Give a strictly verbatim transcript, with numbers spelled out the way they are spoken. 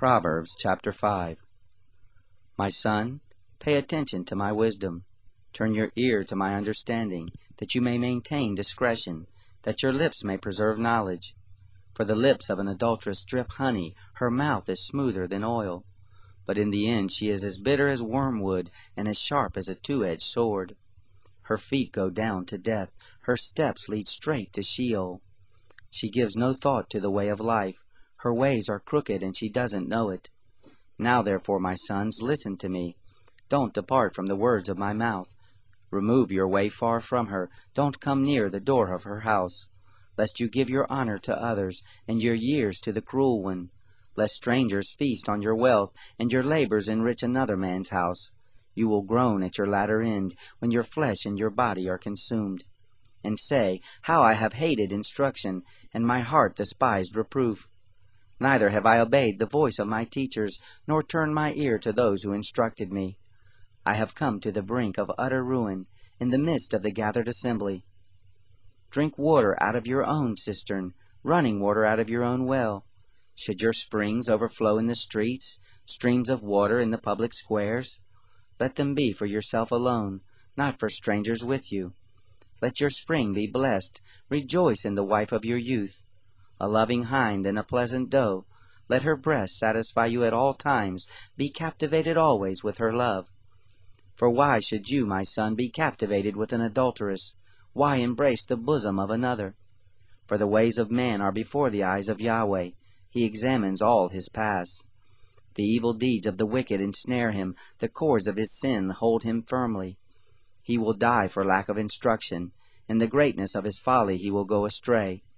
Proverbs chapter five. My son, pay attention to my wisdom. Turn your ear to my understanding, that you may maintain discretion, that your lips may preserve knowledge. For the lips of an adulteress drip honey, her mouth is smoother than oil. But in the end she is as bitter as wormwood, and as sharp as a two-edged sword. Her feet go down to death, her steps lead straight to Sheol. She gives no thought to the way of life. Her ways are crooked, and she doesn't know it. Now therefore, my sons, listen to me. Don't depart from the words of my mouth. Remove your way far from her. Don't come near the door of her house, lest you give your honor to others, and your years to the cruel one. Lest strangers feast on your wealth, and your labors enrich another man's house. You will groan at your latter end, when your flesh and your body are consumed. And say, How I have hated instruction, and my heart despised reproof. Neither have I obeyed the voice of my teachers, nor turned my ear to those who instructed me. I have come to the brink of utter ruin, in the midst of the gathered assembly. Drink water out of your own cistern, running water out of your own well. Should your springs overflow in the streets, streams of water in the public squares? Let them be for yourself alone, not for strangers with you. Let your spring be blessed. Rejoice in the wife of your youth. A loving hind and a pleasant doe, let her breast satisfy you at all times. Be captivated always with her love. For why should you, my son, be captivated with an adulteress? Why embrace the bosom of another? For the ways of man are before the eyes of Yahweh. He examines all his paths. The evil deeds of the wicked ensnare him. The cords of his sin hold him firmly. He will die for lack of instruction. In the greatness of his folly he will go astray.